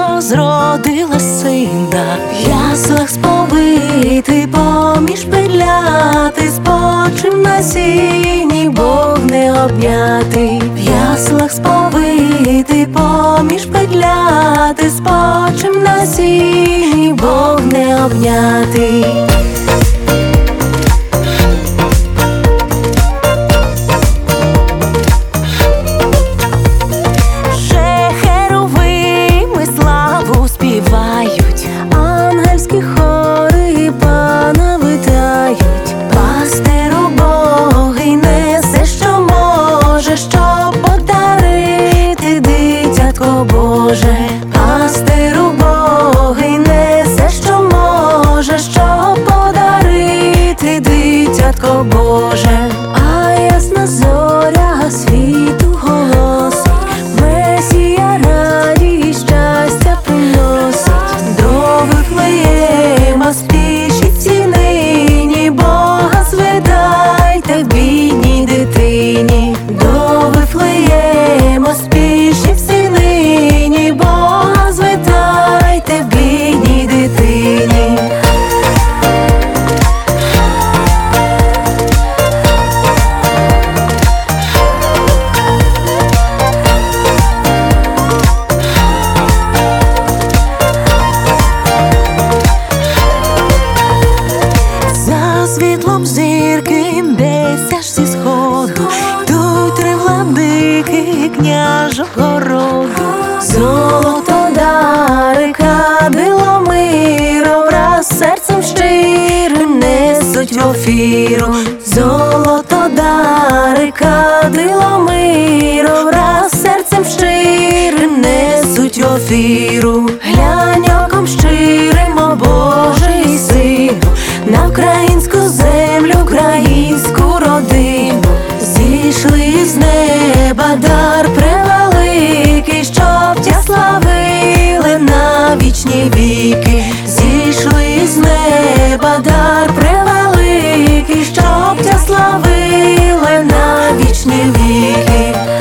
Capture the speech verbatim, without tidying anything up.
зродила сина, в яслах сповитий, поміж пиляти, спочив на сіні, Бог не обнятий. В яслах сповитий, поміж пиляти, спочив на сіні, Бог не обнятий. Ангельські хори Пана витають, пастир убогий несе, що може, щоб подарити дитятко Боже. Пастир убогий несе, що може, щоб подарити дитятко Боже. А ясна зоря світу голосить, Месія радість, щастя приносить. До Вифлеєма спішіть всі нині, Бога зведайте в бідній дитині. До Вифлеєма спішіть всі нині, Бога зведайте в бідній дитині. Світлом зірки десь аж зі сходу йдуть три владики княжого роду. Золото дари, кадило миру, враз серцем щирим несуть в офіру. Золото дари, кадило миру, враз серцем щирим несуть в офіру. Глянь оком щирим, о Божий Сину, на українську землю, українську родину. Зійшли з неба дар превеликий, щоб тя славили на вічні віки. Зійшли з неба дар превеликий, щоб тя славили на вічні віки.